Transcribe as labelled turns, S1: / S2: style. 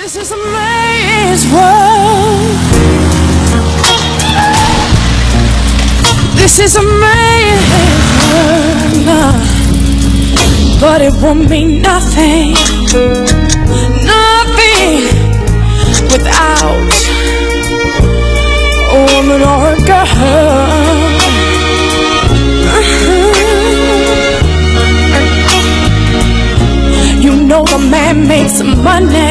S1: This is a man's world. This is a man's world. But it won't mean nothing. Nothing without a woman or a girl. You know the man makes some money,